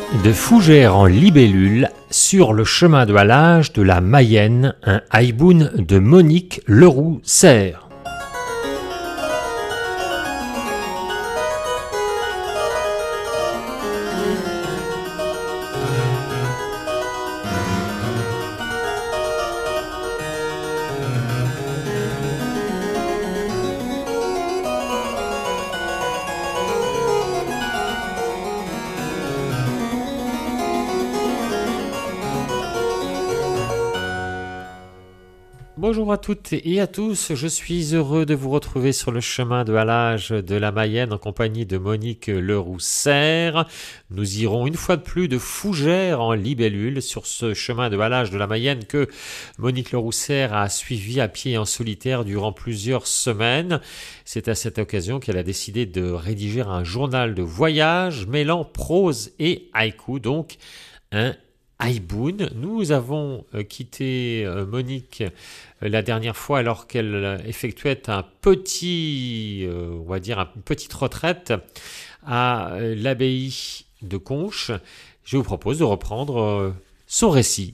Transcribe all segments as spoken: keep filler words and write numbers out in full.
De fougères en libellule sur le chemin de halage de la Mayenne, un haïboun de Monique Leroux-Serre. Bonjour à toutes et à tous, je suis heureux de vous retrouver sur le chemin de halage de la Mayenne en compagnie de Monique Leroux-Serre. Nous irons une fois de plus de fougères en libellule sur ce chemin de halage de la Mayenne que Monique Leroux-Serre a suivi à pied en solitaire durant plusieurs semaines. C'est à cette occasion qu'elle a décidé de rédiger un journal de voyage mêlant prose et haïku, donc un haïboun. Nous avons quitté Monique la dernière fois alors qu'elle effectuait un petit, euh, on va dire une petite retraite à l'abbaye de Conches. Je vous propose de reprendre son récit.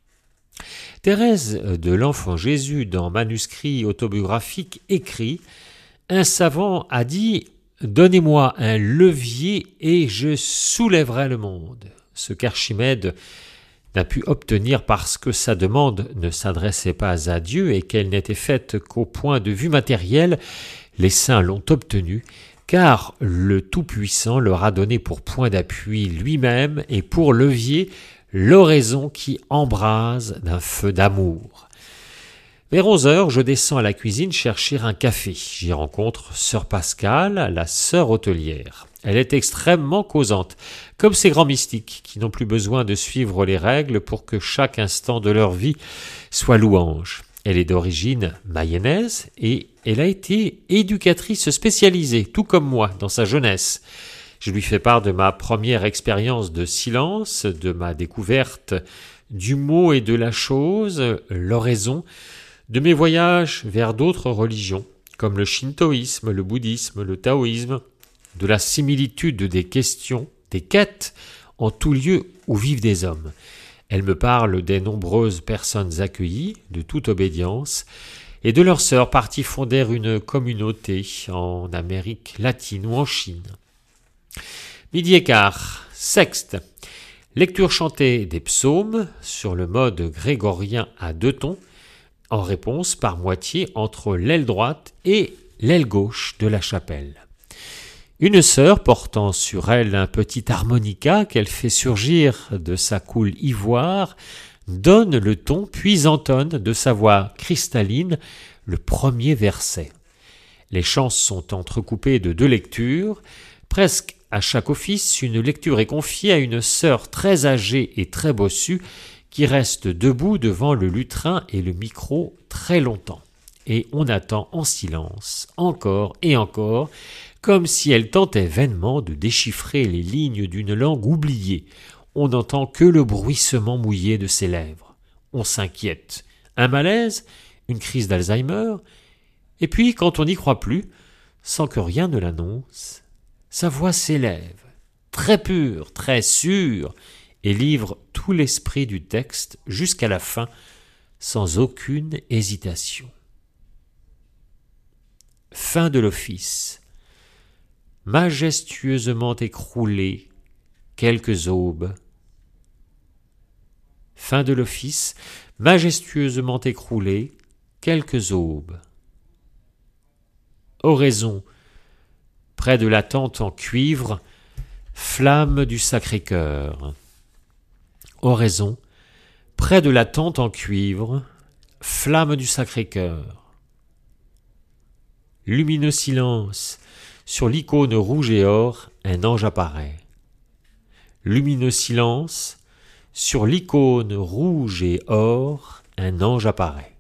Thérèse de l'Enfant Jésus, dans manuscrit autobiographique, écrit « Un savant a dit « Donnez-moi un levier et je soulèverai le monde ». Ce qu'Archimède n'a pu obtenir parce que sa demande ne s'adressait pas à Dieu et qu'elle n'était faite qu'au point de vue matériel, les saints l'ont obtenue, car le Tout-Puissant leur a donné pour point d'appui lui-même et pour levier l'oraison qui embrase d'un feu d'amour. Vers onze heures, je descends à la cuisine chercher un café. J'y rencontre sœur Pascale, la sœur hôtelière. Elle est extrêmement causante, comme ces grands mystiques qui n'ont plus besoin de suivre les règles pour que chaque instant de leur vie soit louange. Elle est d'origine mayonnaise et elle a été éducatrice spécialisée, tout comme moi, dans sa jeunesse. Je lui fais part de ma première expérience de silence, de ma découverte du mot et de la chose, l'oraison, de mes voyages vers d'autres religions, comme le shintoïsme, le bouddhisme, le taoïsme, de la similitude des questions, des quêtes, en tout lieu où vivent des hommes. Elle me parle des nombreuses personnes accueillies, de toute obédience, et de leurs sœurs parties fonder une communauté en Amérique latine ou en Chine. Midi et quart, sexte. Lecture chantée des psaumes sur le mode grégorien à deux tons, en réponse par moitié entre l'aile droite et l'aile gauche de la chapelle. Une sœur portant sur elle un petit harmonica qu'elle fait surgir de sa coule ivoire donne le ton puis entonne de sa voix cristalline le premier verset. Les chants sont entrecoupés de deux lectures. Presque à chaque office, une lecture est confiée à une sœur très âgée et très bossue qui reste debout devant le lutrin et le micro très longtemps. Et on attend en silence, encore et encore, comme si elle tentait vainement de déchiffrer les lignes d'une langue oubliée. On n'entend que le bruissement mouillé de ses lèvres. On s'inquiète. Un malaise, une crise d'Alzheimer, et puis, quand on n'y croit plus, sans que rien ne l'annonce, sa voix s'élève, très pure, très sûre, et livre tout l'esprit du texte jusqu'à la fin, sans aucune hésitation. Fin de l'office. Majestueusement écroulées, quelques aubes. Fin de l'office, majestueusement écroulées, quelques aubes. Oraison, près de la tente en cuivre, flamme du Sacré-Cœur. Oraison, près de la tente en cuivre, flamme du Sacré-Cœur. Lumineux silence, sur l'icône rouge et or, un ange apparaît. Lumineux silence, sur l'icône rouge et or, un ange apparaît.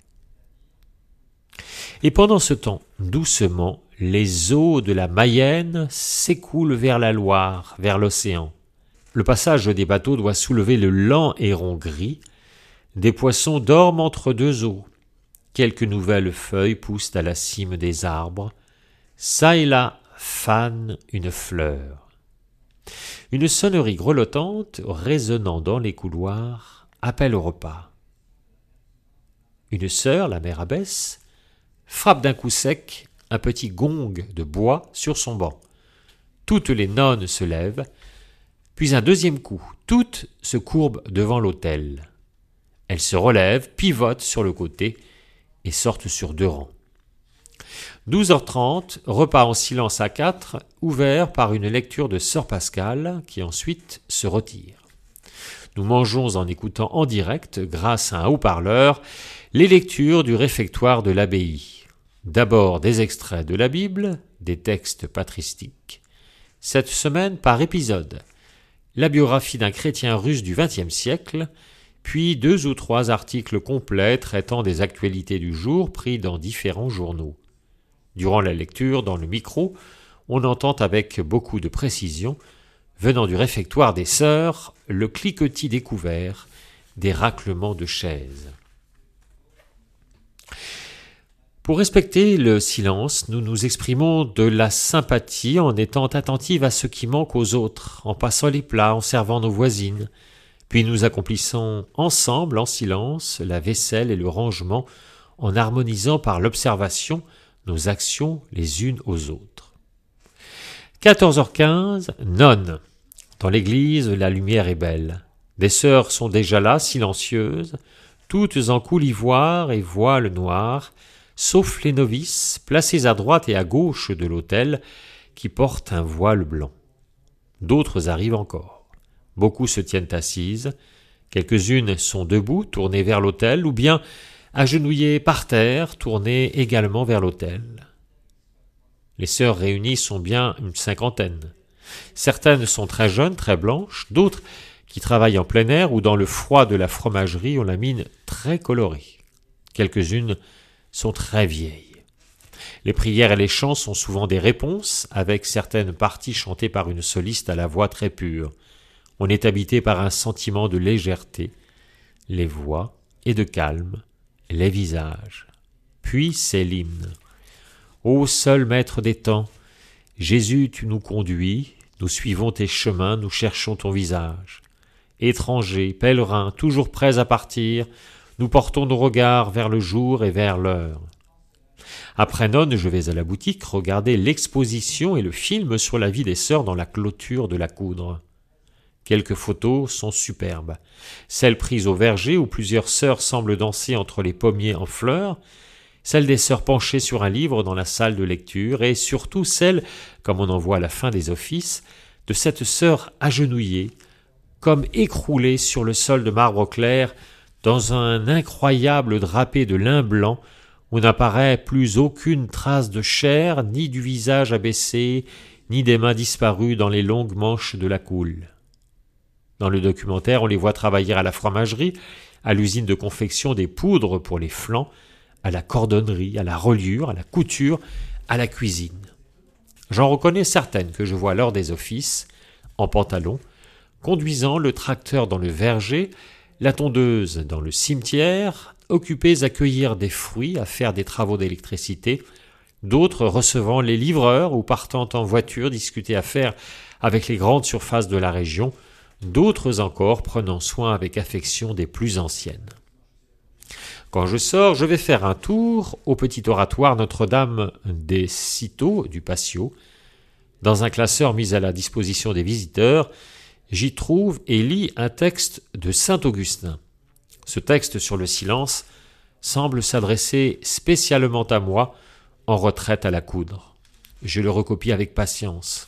Et pendant ce temps, doucement, les eaux de la Mayenne s'écoulent vers la Loire, vers l'océan. Le passage des bateaux doit soulever le lent héron gris. Des poissons dorment entre deux eaux. Quelques nouvelles feuilles poussent à la cime des arbres. Ça et là, fane une fleur. Une sonnerie grelottante, résonnant dans les couloirs, appelle au repas. Une sœur, la mère abbesse, frappe d'un coup sec un petit gong de bois sur son banc. Toutes les nonnes se lèvent, puis un deuxième coup, toutes se courbent devant l'autel. Elles se relèvent, pivotent sur le côté et sortent sur deux rangs. douze heures trente, repas en silence à quatre, ouvert par une lecture de sœur Pascale, qui ensuite se retire. Nous mangeons en écoutant en direct, grâce à un haut-parleur, les lectures du réfectoire de l'abbaye. D'abord des extraits de la Bible, des textes patristiques. Cette semaine par épisode. La biographie d'un chrétien russe du vingtième siècle, puis deux ou trois articles complets traitant des actualités du jour pris dans différents journaux. Durant la lecture, dans le micro, on entend avec beaucoup de précision, venant du réfectoire des sœurs, le cliquetis des couverts, des raclements de chaises. Pour respecter le silence, nous nous exprimons de la sympathie en étant attentifs à ce qui manque aux autres, en passant les plats, en servant nos voisines. Puis nous accomplissons ensemble, en silence, la vaisselle et le rangement, en harmonisant par l'observation nos actions les unes aux autres. quatorze heures quinze, nonne. Dans l'église, la lumière est belle. Des sœurs sont déjà là, silencieuses, toutes en coule ivoire et voile noir, sauf les novices, placées à droite et à gauche de l'autel, qui portent un voile blanc. D'autres arrivent encore. Beaucoup se tiennent assises, quelques-unes sont debout, tournées vers l'autel, ou bien agenouillées par terre, tournées également vers l'autel. Les sœurs réunies sont bien une cinquantaine. Certaines sont très jeunes, très blanches, d'autres qui travaillent en plein air ou dans le froid de la fromagerie ont la mine très colorée. Quelques-unes sont très vieilles. Les prières et les chants sont souvent des réponses, avec certaines parties chantées par une soliste à la voix très pure. On est habité par un sentiment de légèreté, les voix, et de calme, les visages. Puis c'est l'hymne. Ô seul maître des temps, Jésus, tu nous conduis, nous suivons tes chemins, nous cherchons ton visage. Étrangers, pèlerins, toujours prêts à partir, nous portons nos regards vers le jour et vers l'heure. Après nonne, je vais à la boutique regarder l'exposition et le film sur la vie des sœurs dans la clôture de la Coudre. Quelques photos sont superbes. Celle prise au verger où plusieurs sœurs semblent danser entre les pommiers en fleurs, celle des sœurs penchées sur un livre dans la salle de lecture, et surtout celle, comme on en voit à la fin des offices, de cette sœur agenouillée, comme écroulée sur le sol de marbre clair, dans un incroyable drapé de lin blanc, où n'apparaît plus aucune trace de chair, ni du visage abaissé, ni des mains disparues dans les longues manches de la coule. Dans le documentaire, on les voit travailler à la fromagerie, à l'usine de confection des poudres pour les flancs, à la cordonnerie, à la reliure, à la couture, à la cuisine. J'en reconnais certaines que je vois lors des offices, en pantalon, conduisant le tracteur dans le verger, la tondeuse dans le cimetière, occupées à cueillir des fruits, à faire des travaux d'électricité, d'autres recevant les livreurs ou partant en voiture discuter affaires avec les grandes surfaces de la région, d'autres encore prenant soin avec affection des plus anciennes. Quand je sors, je vais faire un tour au petit oratoire Notre-Dame des Citeaux du Patio. Dans un classeur mis à la disposition des visiteurs, j'y trouve et lis un texte de saint Augustin. Ce texte sur le silence semble s'adresser spécialement à moi, en retraite à la Coudre. Je le recopie avec patience.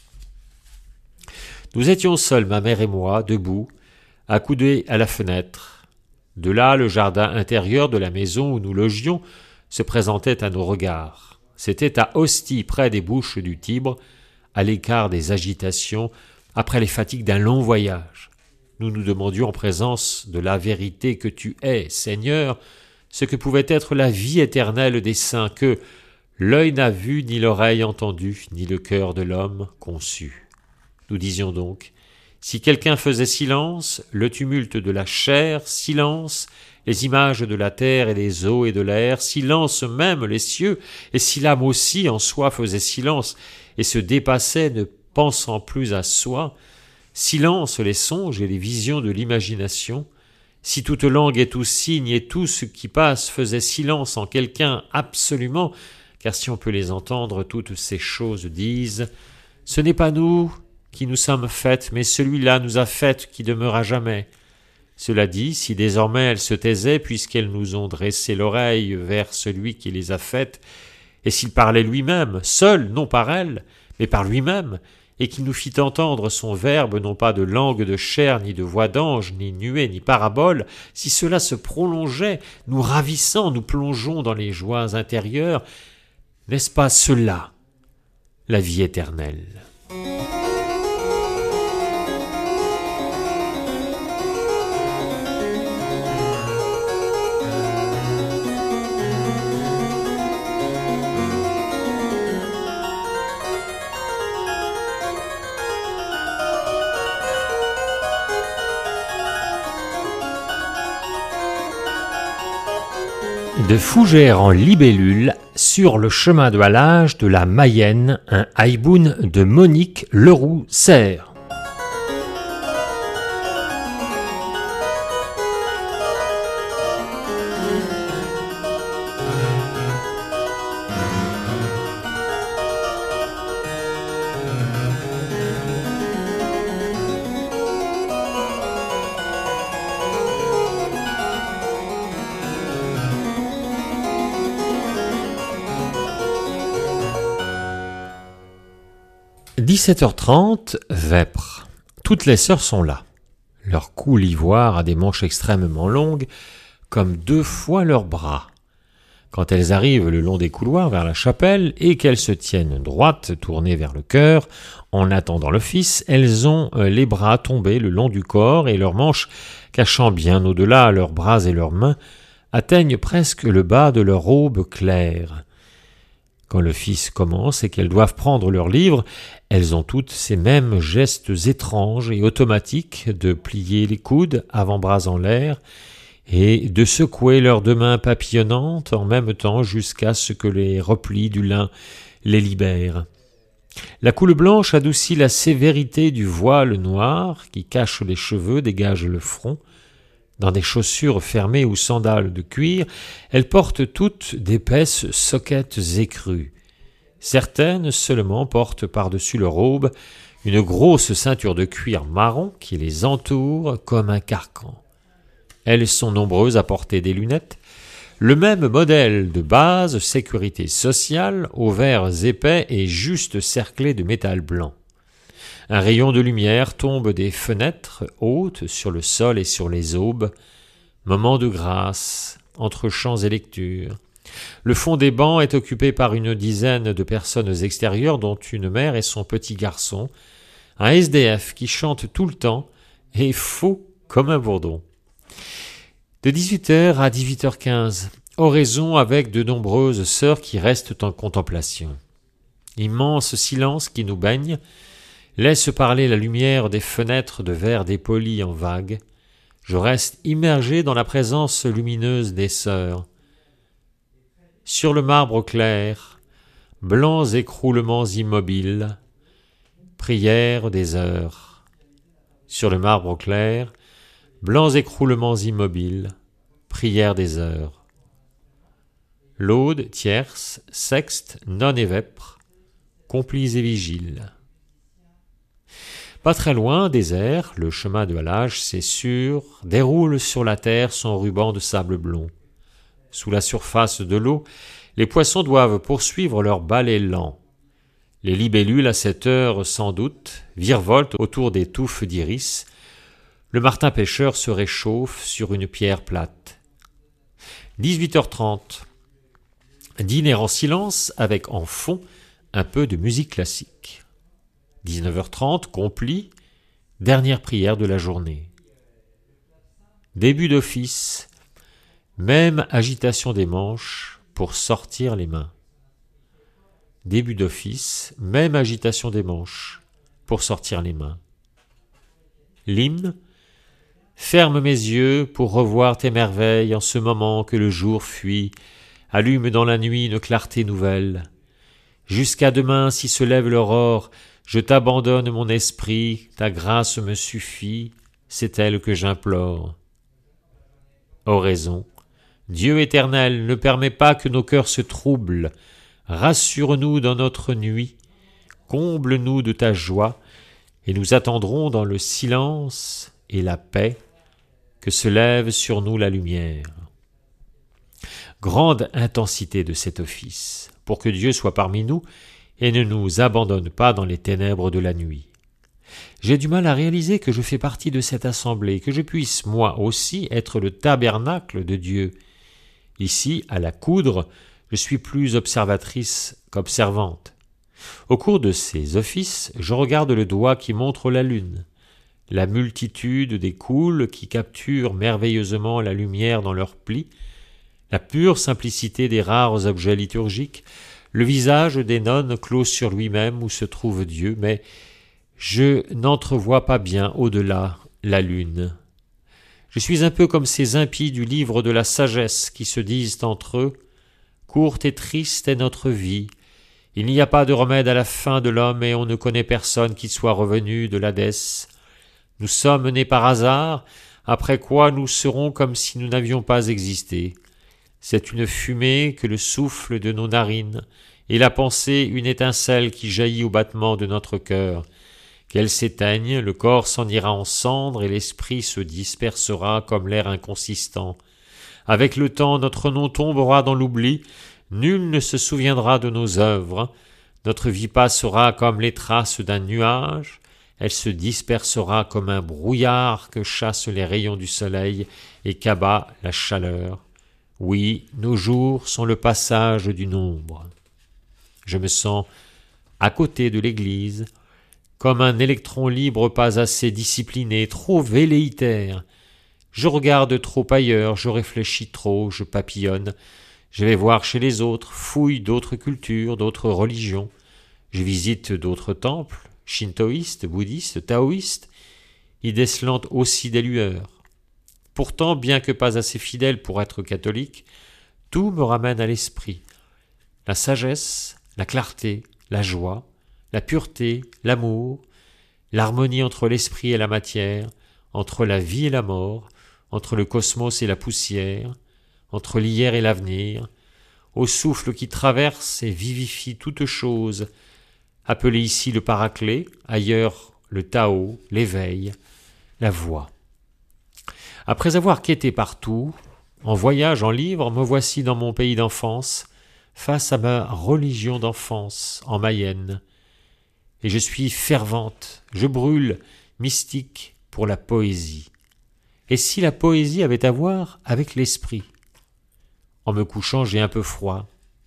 Nous étions seuls, ma mère et moi, debout, accoudés à la fenêtre. De là, le jardin intérieur de la maison où nous logions se présentait à nos regards. C'était à Ostie, près des bouches du Tibre, à l'écart des agitations, après les fatigues d'un long voyage. Nous nous demandions en présence de la vérité que tu es, Seigneur, ce que pouvait être la vie éternelle des saints que l'œil n'a vu, ni l'oreille entendu, ni le cœur de l'homme conçu. Nous disions donc, si quelqu'un faisait silence, le tumulte de la chair, silence, les images de la terre et des eaux et de l'air, silence même les cieux, et si l'âme aussi en soi faisait silence et se dépassait ne pensant plus à soi, Silence les songes et les visions de l'imagination. Si toute langue et tout signe et tout ce qui passe faisait silence en quelqu'un absolument, car si on peut les entendre, toutes ces choses disent « Ce n'est pas nous qui nous sommes faites, mais celui-là nous a faites qui demeure à jamais. » Cela dit, si désormais elles se taisaient, puisqu'elles nous ont dressé l'oreille vers celui qui les a faites, et s'il parlait lui-même, seul, non par elles, mais par lui-même, et qu'il nous fit entendre son verbe, non pas de langue de chair, ni de voix d'ange, ni nuée, ni parabole, si cela se prolongeait, nous ravissant, nous plongeons dans les joies intérieures, n'est-ce pas cela, la vie éternelle? De fougères en libellule, sur le chemin de halage de la Mayenne, un haïboun de Monique Leroux-Serre. dix-sept heures trente, Vêpres. Toutes les sœurs sont là. Leur cou l'ivoire a des manches extrêmement longues, comme deux fois leurs bras. Quand elles arrivent le long des couloirs vers la chapelle et qu'elles se tiennent droites, tournées vers le chœur, en attendant l'office, elles ont les bras tombés le long du corps et leurs manches, cachant bien au-delà leurs bras et leurs mains, atteignent presque le bas de leur robe claire. Quand l'office commence et qu'elles doivent prendre leur livre, elles ont toutes ces mêmes gestes étranges et automatiques de plier les coudes, avant-bras en l'air, et de secouer leurs deux mains papillonnantes en même temps jusqu'à ce que les replis du lin les libèrent. La coule blanche adoucit la sévérité du voile noir qui cache les cheveux, dégage le front. Dans des chaussures fermées ou sandales de cuir, elles portent toutes d'épaisses soquettes écrues. Certaines seulement portent par-dessus leur robe une grosse ceinture de cuir marron qui les entoure comme un carcan. Elles sont nombreuses à porter des lunettes, le même modèle de base, sécurité sociale, aux verres épais et juste cerclés de métal blanc. Un rayon de lumière tombe des fenêtres hautes sur le sol et sur les aubes. Moment de grâce, entre chants et lectures. Le fond des bancs est occupé par une dizaine de personnes extérieures, dont une mère et son petit garçon, un S D F qui chante tout le temps et faux comme un bourdon. De dix-huit heures à dix-huit heures quinze, oraison avec de nombreuses sœurs qui restent en contemplation. Immense silence qui nous baigne, laisse parler la lumière des fenêtres de verre dépoli en vagues. Je reste immergé dans la présence lumineuse des sœurs. Sur le marbre clair, blancs écroulements immobiles, prière des heures. Sur le marbre clair, blancs écroulements immobiles, prière des heures. Laude, tierce, sexte, nonne et vêpres, complices et vigiles. Pas très loin, désert, le chemin de halage, c'est sûr, déroule sur la terre son ruban de sable blond. Sous la surface de l'eau, les poissons doivent poursuivre leur balai lent. Les libellules, à cette heure sans doute, virevoltent autour des touffes d'iris. Le martin-pêcheur se réchauffe sur une pierre plate. dix-huit heures trente. Dîner en silence avec en fond un peu de musique classique. dix-neuf heures trente, complis, dernière prière de la journée. Début d'office, même agitation des manches pour sortir les mains. Début d'office, même agitation des manches pour sortir les mains. L'hymne, ferme mes yeux pour revoir tes merveilles en ce moment que le jour fuit, allume dans la nuit une clarté nouvelle. Jusqu'à demain, si se lève l'aurore, Je t'abandonne mon esprit, ta grâce me suffit, c'est elle que j'implore. Oraison. Dieu éternel, ne permets pas que nos cœurs se troublent, rassure-nous dans notre nuit, comble-nous de ta joie, et nous attendrons dans le silence et la paix que se lève sur nous la lumière. Grande intensité de cet office, pour que Dieu soit parmi nous et ne nous abandonne pas dans les ténèbres de la nuit. J'ai du mal à réaliser que je fais partie de cette assemblée, que je puisse, moi aussi, être le tabernacle de Dieu. Ici, à la coudre, je suis plus observatrice qu'observante. Au cours de ces offices, je regarde le doigt qui montre la lune, la multitude des coules qui capturent merveilleusement la lumière dans leurs plis, la pure simplicité des rares objets liturgiques, le visage des nonnes clos sur lui-même où se trouve Dieu, mais je n'entrevois pas bien au-delà la lune. Je suis un peu comme ces impies du livre de la sagesse qui se disent entre eux « Courte et triste est notre vie, il n'y a pas de remède à la fin de l'homme et on ne connaît personne qui soit revenu de l'Hadès. Nous sommes nés par hasard, après quoi nous serons comme si nous n'avions pas existé. C'est une fumée que le souffle de nos narines, et la pensée une étincelle qui jaillit au battement de notre cœur. Qu'elle s'éteigne, le corps s'en ira en cendres et l'esprit se dispersera comme l'air inconsistant. Avec le temps, notre nom tombera dans l'oubli, nul ne se souviendra de nos œuvres, notre vie passera comme les traces d'un nuage, elle se dispersera comme un brouillard que chassent les rayons du soleil et qu'abat la chaleur. Oui, nos jours sont le passage d'une ombre. Je me sens à côté de l'Église, comme un électron libre pas assez discipliné, trop velléitaire. Je regarde trop ailleurs, je réfléchis trop, je papillonne. Je vais voir chez les autres, fouille d'autres cultures, d'autres religions. Je visite d'autres temples, shintoïstes, bouddhistes, taoïstes, y décelant aussi des lueurs. Pourtant, bien que pas assez fidèle pour être catholique, tout me ramène à l'esprit. La sagesse, la clarté, la joie, la pureté, l'amour, l'harmonie entre l'esprit et la matière, entre la vie et la mort, entre le cosmos et la poussière, entre l'hier et l'avenir, au souffle qui traverse et vivifie toute chose, appelé ici le paraclet, ailleurs le Tao, l'éveil, la voix. Après avoir quêté partout, en voyage, en livre, me voici dans mon pays d'enfance, face à ma religion d'enfance, en Mayenne. Et je suis fervente, je brûle, mystique, pour la poésie. Et si la poésie avait à voir avec l'esprit? En me couchant, j'ai un peu froid.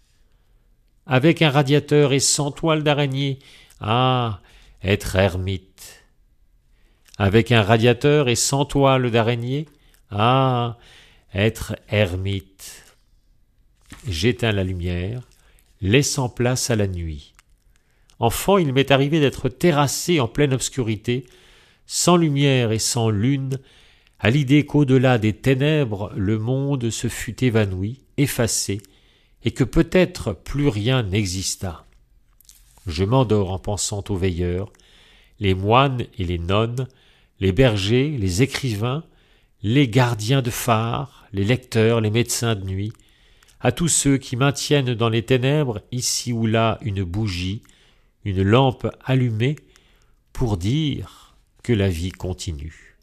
Avec un radiateur et sans toile d'araignée, ah, être ermite. Avec un radiateur et sans toile d'araignée, ah, être ermite. J'éteins la lumière, laissant place à la nuit. Enfant, il m'est arrivé d'être terrassé en pleine obscurité, sans lumière et sans lune, à l'idée qu'au-delà des ténèbres, le monde se fût évanoui, effacé, et que peut-être plus rien n'existât. Je m'endors en pensant aux veilleurs, les moines et les nonnes, les bergers, les écrivains, les gardiens de phare, les lecteurs, les médecins de nuit, à tous ceux qui maintiennent dans les ténèbres, ici ou là, une bougie, une lampe allumée, pour dire que la vie continue.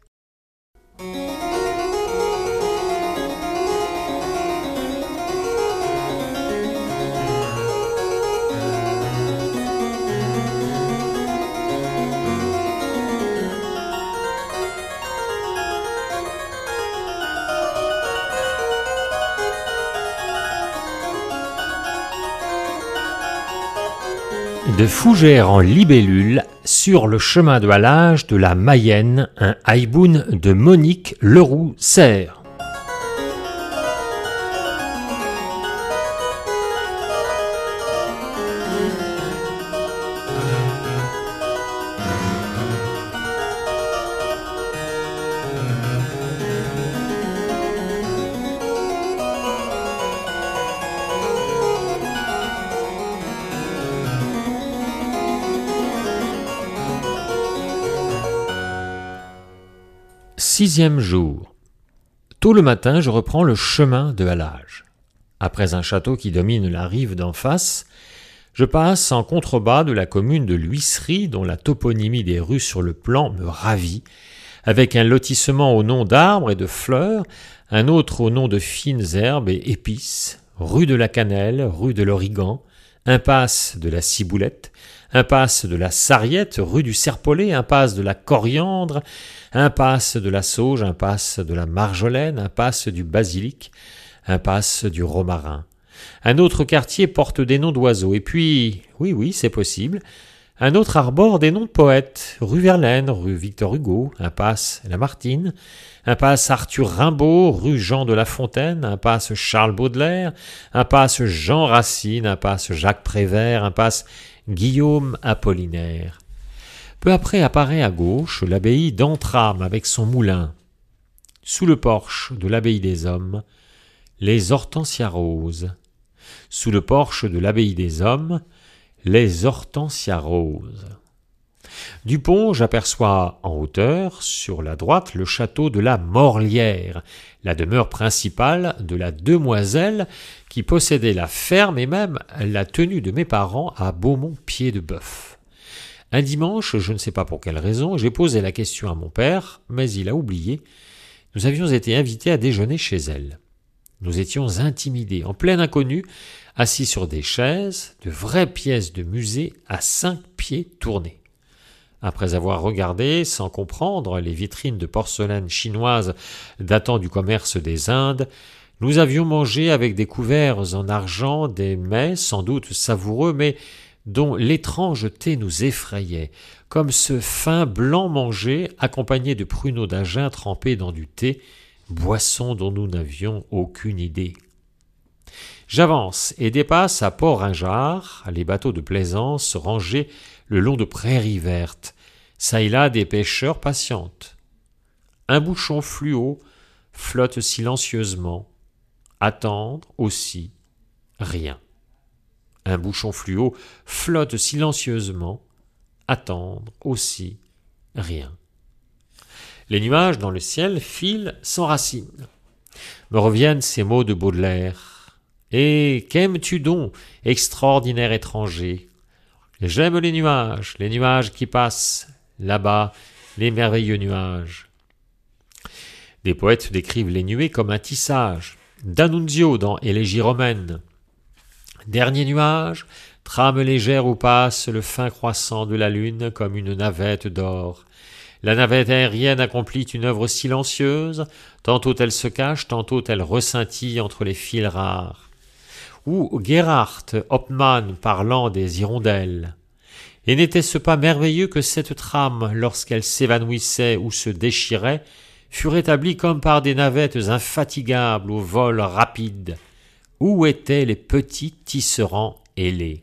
De fougères en libellule, sur le chemin de halage de la Mayenne, un haïboun de Monique Leroux-Serre. Sixième jour. Tôt le matin, je reprends le chemin de halage. Après un château qui domine la rive d'en face, je passe en contrebas de la commune de l'Huisserie, dont la toponymie des rues sur le plan me ravit, avec un lotissement au nom d'arbres et de fleurs, un autre au nom de fines herbes et épices, rue de la Cannelle, rue de l'Origan, impasse de la Ciboulette, impasse de la Sarriette, rue du Serpolet, impasse de la Coriandre, impasse de la Sauge, impasse de la Marjolaine, impasse du Basilic, impasse du Romarin. Un autre quartier porte des noms d'oiseaux, et puis, oui, oui, c'est possible, un autre arbore des noms de poètes, rue Verlaine, rue Victor Hugo, impasse Lamartine, impasse Arthur Rimbaud, rue Jean de La Fontaine, impasse Charles Baudelaire, impasse Jean Racine, impasse Jacques Prévert, impasse Guillaume Apollinaire. Peu après apparaît à gauche l'abbaye d'Entrammes avec son moulin. Sous le porche de l'abbaye des Hommes, les hortensias roses. Sous le porche de l'abbaye des Hommes, les hortensias roses. Du pont, j'aperçois en hauteur, sur la droite, le château de la Morlière, la demeure principale de la demoiselle qui possédait la ferme et même la tenue de mes parents à Beaumont-Pied-de-Bœuf. Un dimanche, je ne sais pas pour quelle raison, j'ai posé la question à mon père, mais il a oublié. Nous avions été invités à déjeuner chez elle. Nous étions intimidés, en plein inconnu, assis sur des chaises, de vraies pièces de musée à cinq pieds tournés. Après avoir regardé, sans comprendre, les vitrines de porcelaine chinoise datant du commerce des Indes, nous avions mangé avec des couverts en argent des mets sans doute savoureux, mais dont l'étrangeté nous effrayait, comme ce fin blanc mangé accompagné de pruneaux d'Agen trempés dans du thé, boisson dont nous n'avions aucune idée. J'avance et dépasse à Port-Ringeard les bateaux de plaisance rangés le long de prairies vertes. Ça et là des pêcheurs patientent. Un bouchon fluo flotte silencieusement. Attendre aussi, rien. Un bouchon fluo flotte silencieusement. Attendre aussi, rien. Les nuages dans le ciel filent sans racines. Me reviennent ces mots de Baudelaire. Et qu'aimes-tu donc, extraordinaire étranger? J'aime les nuages, les nuages qui passent, là-bas, les merveilleux nuages. Des poètes décrivent les nuées comme un tissage. D'Annunzio dans Élégie romaine. Dernier nuage, trame légère où passe le fin croissant de la lune comme une navette d'or. La navette aérienne accomplit une œuvre silencieuse, tantôt elle se cache, tantôt elle rescintille entre les fils rares. Ou Gerhard Hauptmann parlant des hirondelles. Et n'était-ce pas merveilleux que cette trame, lorsqu'elle s'évanouissait ou se déchirait, fut rétablie comme par des navettes infatigables au vol rapide? Où étaient les petits tisserands ailés?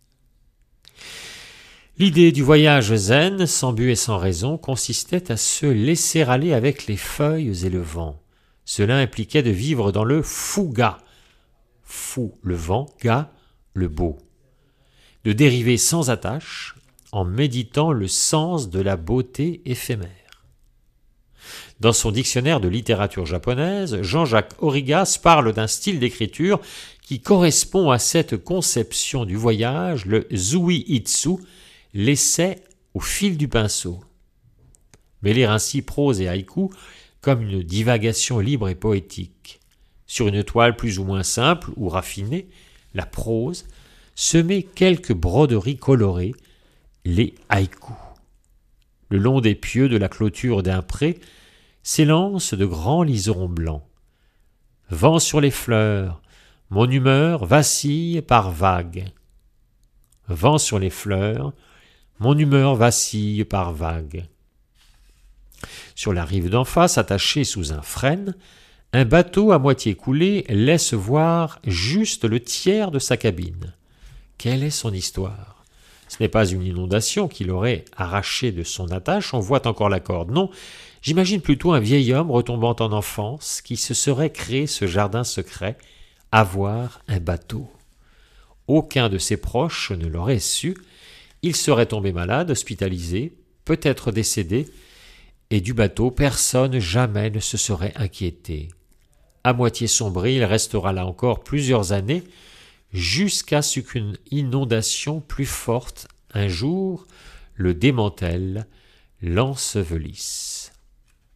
L'idée du voyage zen, sans but et sans raison, consistait à se laisser aller avec les feuilles et le vent. Cela impliquait de vivre dans le fouga, fou le vent, ga le beau, de dériver sans attache, en méditant le sens de la beauté éphémère. Dans son dictionnaire de littérature japonaise, Jean-Jacques Origas parle d'un style d'écriture qui correspond à cette conception du voyage, le zui-itsu, l'essai au fil du pinceau. Mêler ainsi prose et haïku comme une divagation libre et poétique. Sur une toile plus ou moins simple ou raffinée, la prose, semer quelques broderies colorées, les haïkus. Le long des pieux de la clôture d'un pré s'élancent de grands liserons blancs. Vent sur les fleurs, mon humeur vacille par vagues. Vent sur les fleurs, mon humeur vacille par vagues. Sur la rive d'en face, attaché sous un frêne, un bateau à moitié coulé laisse voir juste le tiers de sa cabine. Quelle est son histoire? Ce n'est pas une inondation qui l'aurait arraché de son attache, on voit encore la corde. Non, j'imagine plutôt un vieil homme retombant en enfance qui se serait créé ce jardin secret, avoir un bateau. Aucun de ses proches ne l'aurait su. Il serait tombé malade, hospitalisé, peut-être décédé, et du bateau, personne jamais ne se serait inquiété. À moitié sombré, il restera là encore plusieurs années, jusqu'à ce qu'une inondation plus forte, un jour, le démantèle, l'ensevelisse.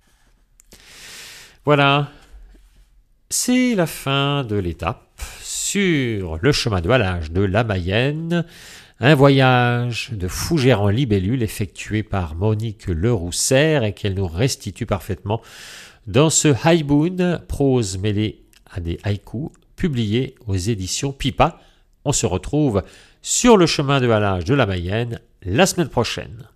Voilà, c'est la fin de l'étape sur le chemin de halage de la Mayenne, un voyage de fougère en libellule effectué par Monique Lerousserre et qu'elle nous restitue parfaitement dans ce haïboun, prose mêlée à des haïkus, publié aux éditions Pipa. On se retrouve sur le chemin de halage de la Mayenne la semaine prochaine.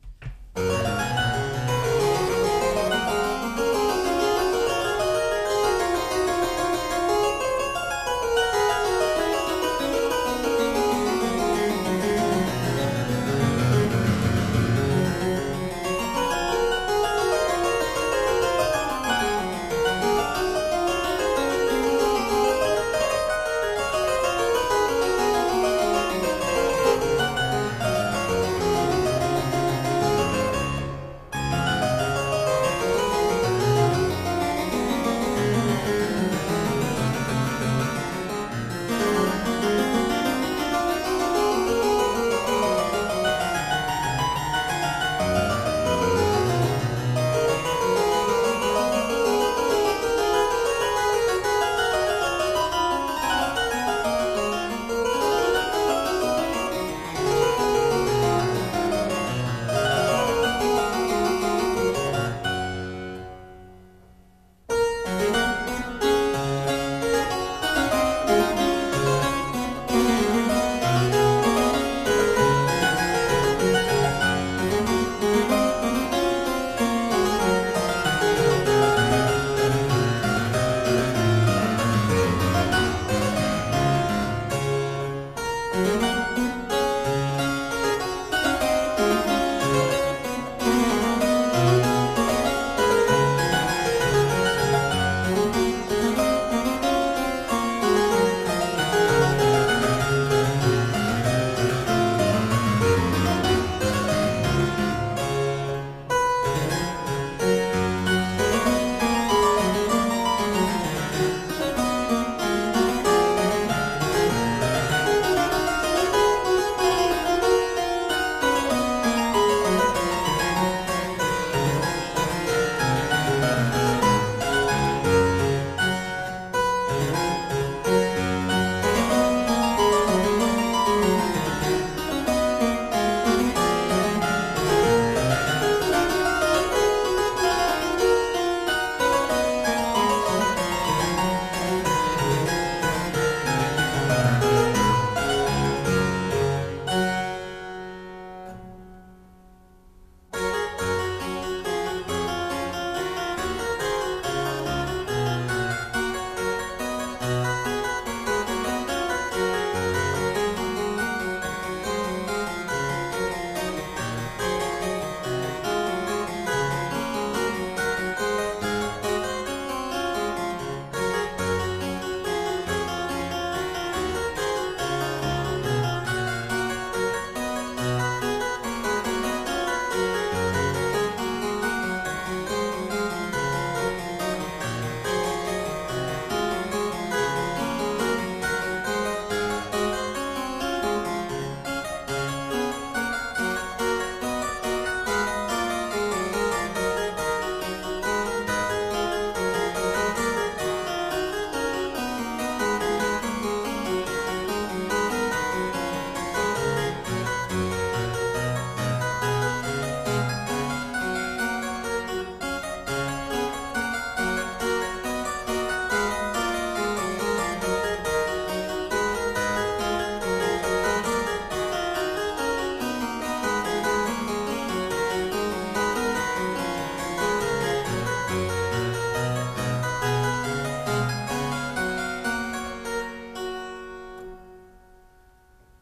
Thank you.